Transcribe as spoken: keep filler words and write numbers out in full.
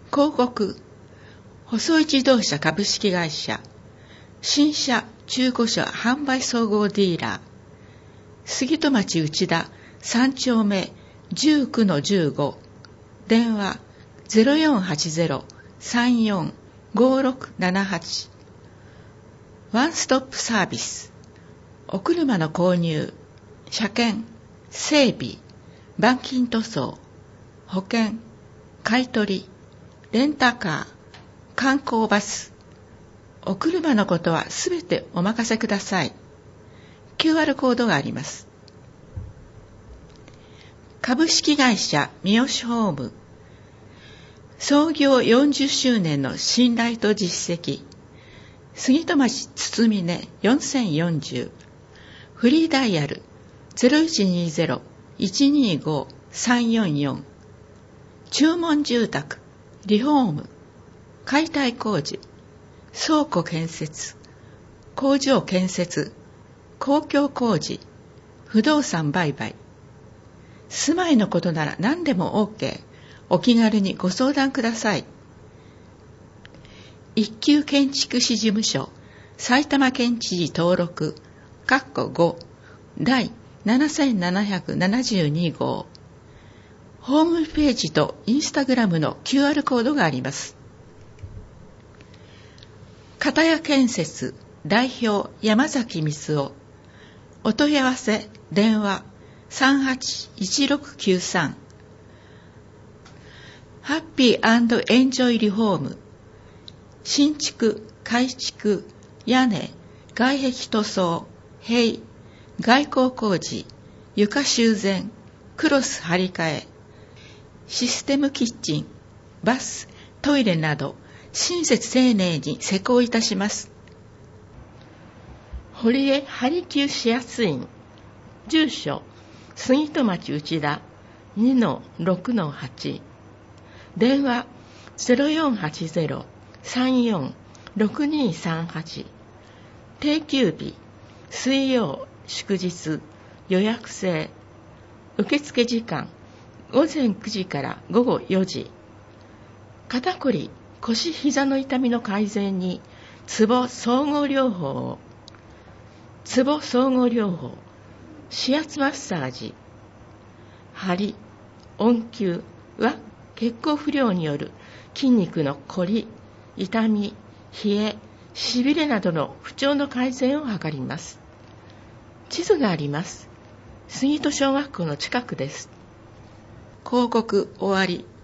広告、細井自動車株式会社、新車中古車販売総合ディーラー、杉戸町内田さん丁目じゅうきゅうのじゅうご、電話 ゼロよんはちゼロ さんよん ごろくななはち。ワンストップサービス、お車の購入、車検、整備、板金塗装、保険、買取、レンタカー、観光バス、お車のことはすべてお任せください。キューアール コードがあります。株式会社三好ホーム、創業よんじゅっしゅうねんの信頼と実績、杉戸町つみねよんせんよんじゅう、フリーダイヤル ゼロいちにゼロ いちにご さんよんよん、注文住宅、リフォーム、解体工事、倉庫建設、工場建設、公共工事、不動産売買、住まいのことなら何でも OK。お気軽にご相談ください。一級建築士事務所、埼玉県知事登録、かっこご、第ななせんななひゃくななじゅうに号。ホームページとインスタグラムの キューアール コードがあります。片谷建設代表山崎光夫。お問い合わせ電話 さんはちいちろくきゅうさん。ハッピー&エンジョイリフォーム。新築、改築、屋根、外壁塗装、塀、外構工事、床修繕、クロス張り替え、システムキッチン、バス、トイレなど親切丁寧に施工いたします。堀江針灸指圧院、住所杉戸町内田 にのろくのはち、電話 ゼロよんはちゼロ さんよん ろくにさんはち、定休日水曜祝日予約制、受付時間午前くじから午後よじ。肩こり腰膝の痛みの改善にツボ総合療法を、ツボ総合療法、指圧マッサージ、張り、温灸は血行不良による筋肉のこり、痛み、冷え、しびれなどの不調の改善を図ります。地図があります。杉戸小学校の近くです。広告終わり。